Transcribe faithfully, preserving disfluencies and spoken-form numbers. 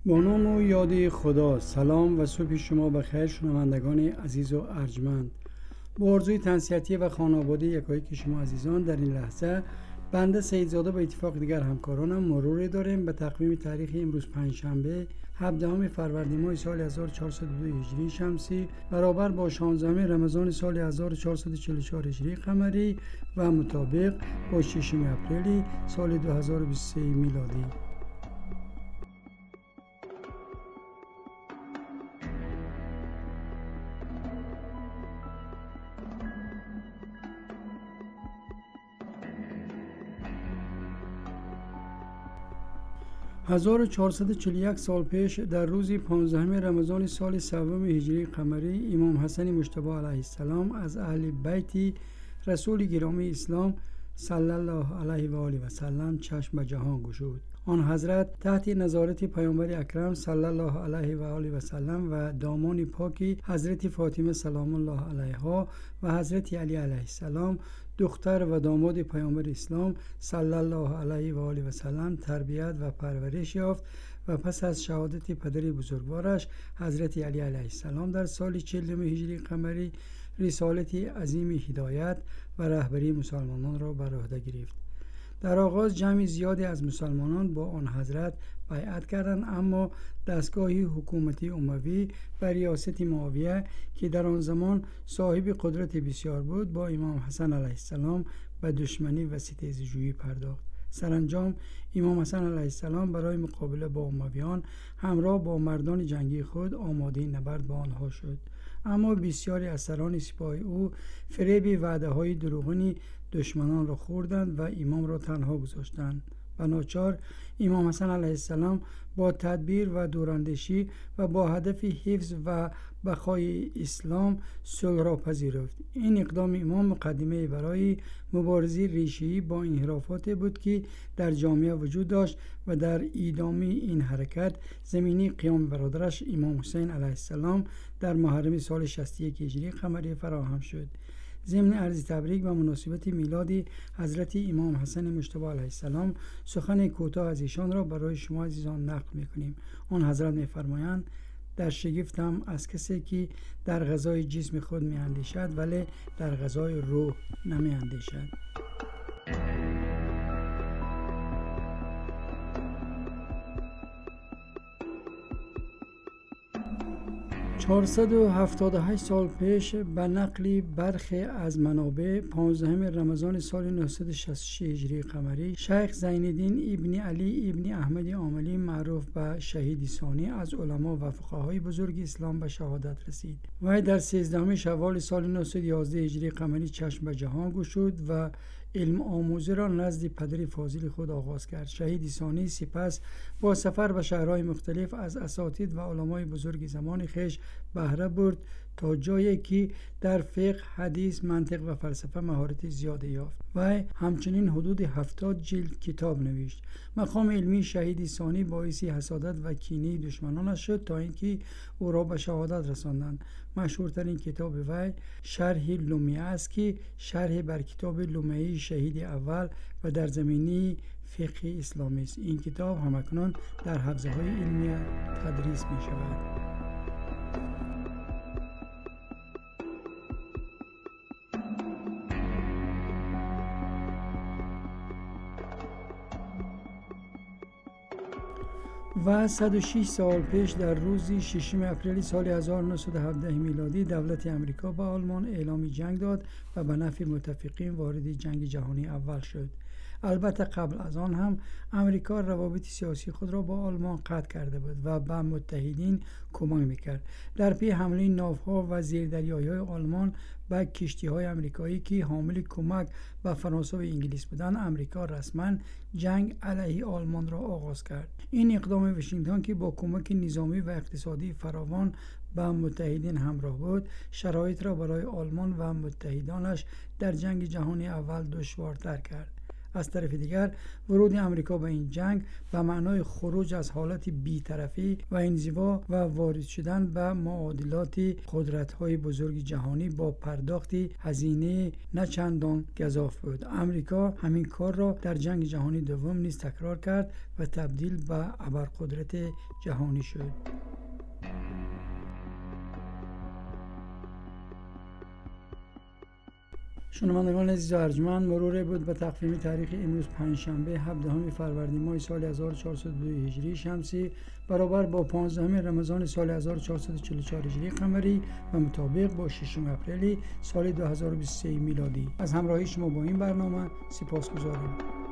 با نام و یاد خدا. سلام و صبح شما بخیر شنوندگان عزیز و ارجمند. با آرزوی تنصیحاتی و خانواده یکایک شما عزیزان، در این لحظه بنده سیدزاده با اتفاق دیگر همکارانم مرور داریم به تقویم تاریخ امروز پنجشنبه هفدهم فروردین ماه سال هزار و چهارصد و دو هجری شمسی برابر با شانزدهم رمضان سال هزار و چهارصد و چهل و چهار هجری قمری و مطابق با ششم اپریل سال دو هزار و بیست و سه میلادی. هزار و چهارصد و چهل و یک سال پیش در روز پانزدهم رمضان سال سوم هجری قمری امام حسن مجتبی علیه السلام از اهل بیت رسول گرامی اسلام صلی الله علیه و آله و سلم چشم به جهان گشود. آن حضرت تحت نظارت پیامبر اکرم صلی الله علیه و آله و سلم و دامان پاکی حضرت فاطمه سلام الله علیها و حضرت علی علیه السلام دختر و داماد پیامبر اسلام صلی الله علیه و آله و سلم تربیت و پرورش یافت و پس از شهادت پدر بزرگوارش حضرت علی علیه السلام در سال چهلم هجری قمری رسالت عظیم هدایت و رهبری مسلمانان را بر عهده گرفت. در آغاز جمع زیادی از مسلمانان با آن حضرت بیعت کردند، اما دستگاهی حکومتی اموی و ریاست معاویه که در آن زمان صاحب قدرت بسیار بود با امام حسن علیه السلام به دشمنی و ستیزجویی پرداخت. سرانجام امام حسن علیه السلام برای مقابله با امویان همراه با مردان جنگی خود آماده نبرد با آنها شد، اما بسیاری از سران سپاه او فریب وعده های دروغینی دشمنان را خوردند و امام را تنها گذاشتند. و ناچار امام حسن علیه السلام با تدبیر و دوراندیشی و با هدف حفظ و بقای اسلام صلح را پذیرفت. این اقدام امام مقدمه برای مبارزه ریشه‌ای با انحرافات بود که در جامعه وجود داشت و در ادامه این حرکت زمینی قیام برادرش امام حسین علیه السلام در محرم سال شصت و یک هجری قمری فراهم شد. ضمن عرض تبریک و مناسبت میلاد حضرت امام حسن مجتبی علیه السلام سخن کوتاه از ایشان را برای شما عزیزان نقل میکنیم. آن حضرت میفرمایند: در شگفتم از کسی که در غذای جسم خود میاندیشد ولی در غذای روح نمیاندیشد. چهارصد و هفتاد و هشت سال پیش به نقل برخی از منابع پانزدهم رمضان سال نهصد و شصت و شش هجری قمری شیخ زین‌الدین ابن علی ابن احمد عاملی معروف به شهید ثانی از علما و فقهای بزرگ اسلام به شهادت رسید. وی در سیزدهم شوال سال نهصد و یازده هجری قمری چشم به جهان گشود و علم آموزی را نزد پدر فاضل خود آغاز کرد. شهید ثانی سپس با سفر به شهرهای مختلف از اساتید و علمای بزرگ زمان خیش بهره برد تا جایی که در فقه، حدیث، منطق و فلسفه مهارت زیادی یافت. و همچنین حدود هفتاد جلد کتاب نوشت. مقام علمی شهید ثانی باعث حسادت و کینه دشمنانش شد تا اینکه او را به شهادت رساندند. مشهورترین کتاب وی شرح لومیه است که شرح بر کتاب لومیه شهید اول و در زمینه فقه اسلامی است. این کتاب همکنون در حوزه های علمی تدریس می شود. و صد و شش سال پیش در روز ششم اپریل سال هزار و نهصد و هفده میلادی دولت امریکا به آلمان اعلام جنگ داد و به نفع متفقین وارد جنگ جهانی اول شد. البته قبل از آن هم امریکا روابط سیاسی خود را با آلمان قطع کرده بود و به متحدین کمک میکرد. در پی حمله ناوها و زیردریایی‌های آلمان به کشتی‌های امریکایی که حامل کمک به فرانسه و انگلیس بودند، امریکا رسما جنگ علیه آلمان را آغاز کرد. این اقدام واشنگتن که با کمک نظامی و اقتصادی فراوان به متحدین همراه بود، شرایط را برای آلمان و متحدانش در جنگ جهانی اول دشوارتر کرد. از طرف دیگر ورود امریکا به این جنگ به معنای خروج از حالت بی‌طرفی و انزوا و وارد شدن به معادلات قدرت‌های بزرگ جهانی با پرداخت هزینه نه چندان گزاف بود. امریکا همین کار را در جنگ جهانی دوم نیز تکرار کرد و تبدیل به ابرقدرت جهانی شد. شنوندگان عزیز و ارجمند، مرور بود به تقویم تاریخ امروز پنجشنبه هفدهم فروردین ماه سال هزار و چهارصد و دو هجری شمسی برابر با پانزدهم رمضان سال هزار و چهارصد و چهل و چهار هجری قمری و مطابق با ششم اپریل سال دو هزار و بیست و سه میلادی. از همراهی شما با این برنامه سپاسگزارم.